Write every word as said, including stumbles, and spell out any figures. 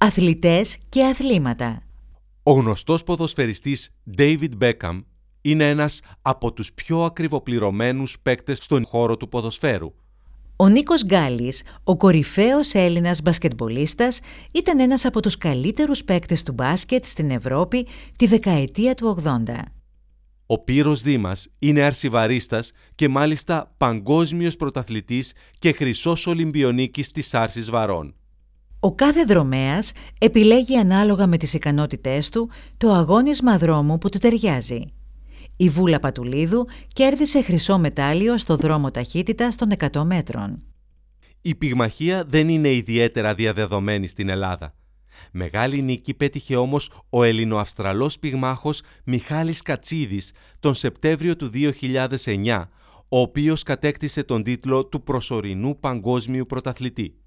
Αθλητές και αθλήματα. Ο γνωστός ποδοσφαιριστής David Beckham είναι ένας από τους πιο ακριβοπληρωμένους παίκτες στον χώρο του ποδοσφαίρου. Ο Νίκος Γκάλης, ο κορυφαίος Έλληνας μπασκετμπολίστας, ήταν ένας από τους καλύτερους παίκτες του μπάσκετ στην Ευρώπη τη δεκαετία του ογδόντα. Ο Πύρος Δήμας είναι αρσιβαρίστας και μάλιστα παγκόσμιος πρωταθλητής και χρυσός Ολυμπιονίκης της άρσης βαρών. Ο κάθε δρομέας επιλέγει ανάλογα με τις ικανότητές του το αγώνισμα δρόμου που του ταιριάζει. Η Βούλα Πατουλίδου κέρδισε χρυσό μετάλλιο στο δρόμο ταχύτητας των εκατό μέτρων. Η πυγμαχία δεν είναι ιδιαίτερα διαδεδομένη στην Ελλάδα. Μεγάλη νίκη πέτυχε όμως ο Ελληνοαυστραλός πυγμάχος Μιχάλης Κατσίδης τον Σεπτέμβριο του δύο χιλιάδες εννιά, ο οποίος κατέκτησε τον τίτλο του προσωρινού παγκόσμιου πρωταθλητή.